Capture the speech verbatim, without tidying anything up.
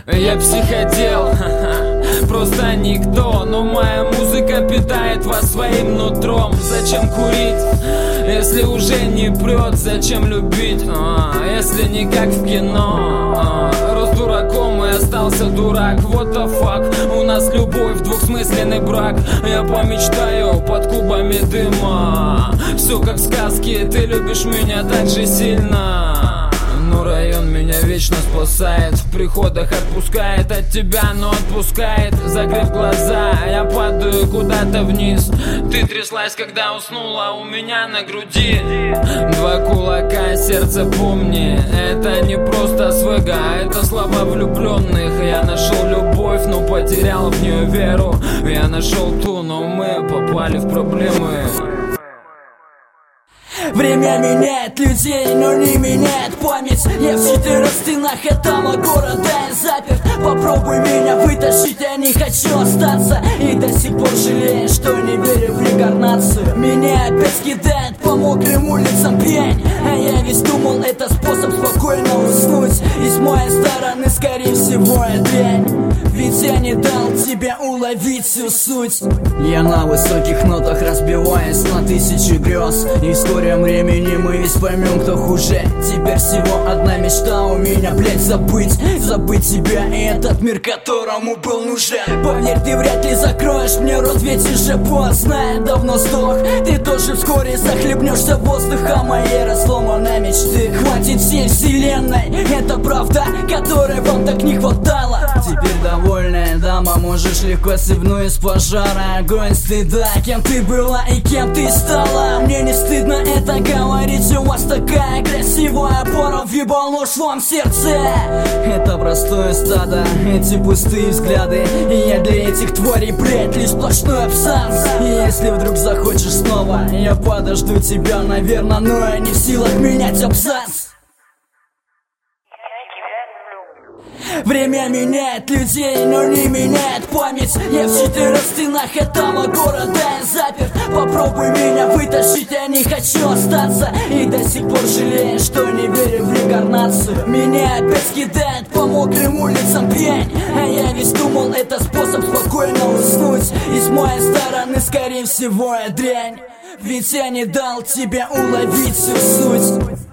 Я психодел, просто никто. Но моя музыка питает вас своим нутром. Зачем курить, если уже не прет? Зачем любить, а, если не как в кино? а, Рос дураком и остался дурак. What the fuck, у нас любовь, двухсмысленный брак. Я помечтаю под кубами дыма. Все как в сказке, ты любишь меня так же сильно. Но район меня вечно спасает, в приходах отпускает от тебя, но отпускает. Закрыв глаза, я падаю куда-то вниз. Ты тряслась, когда уснула у меня на груди. Два кулака, сердце помни, это не просто свега, это слова влюбленных. Я нашел любовь, но потерял в нее веру. Я нашел ту, но мы попали в проблемы. Время меняет людей, но не меняет память. Я в четырех стенах этого города я заперт. Попробуй меня вытащить, я не хочу остаться. И до сих пор жалею, что не верю в реинкарнацию. Меня опять кидает по мокрым улицам пьянь. А я весь думал, это способ спокойно уснуть. И с моей стороны, скорее всего, я дрянь. Ведь я не дал тебе уловить всю суть. Я на высоких нотах разбиваюсь на тысячи грез. И в скором времени мы весь поймем, кто хуже. Теперь всего одна мечта у меня, блять, забыть. Забыть тебя и этот мир, которому был нужен. Поверь, ты вряд ли закроешь мне рот, ведь уже поздно. Я давно сдох, ты тоже вскоре захлебнешься воздухом моей разломанной мечты. Хватит всей вселенной, это правда, которой вам так не хватало. Теперь довольная дама, можешь легко сыпну из пожара. Огонь стыда, кем ты была и кем ты стала. Мне не стыдно это говорить, у вас такая красивая пора. Въебал нож вам в сердце. Это простое стадо, эти пустые взгляды. И я для этих тварей, блять, лишь сплошной абзац. И если вдруг захочешь снова, я подожду тебя, наверное, но я не в силах менять абзац. Время меняет людей, но не меняет память. Я в четырех стенах этого города я заперт. Попробуй меня вытащить, я не хочу остаться. И до сих пор жалею, что не верю в реинкарнацию. Меня опять кидает по мокрым улицам пьянь. А я весь думал, это способ спокойно уснуть. И с моей стороны, скорее всего, я дрянь. Ведь я не дал тебе уловить всю суть.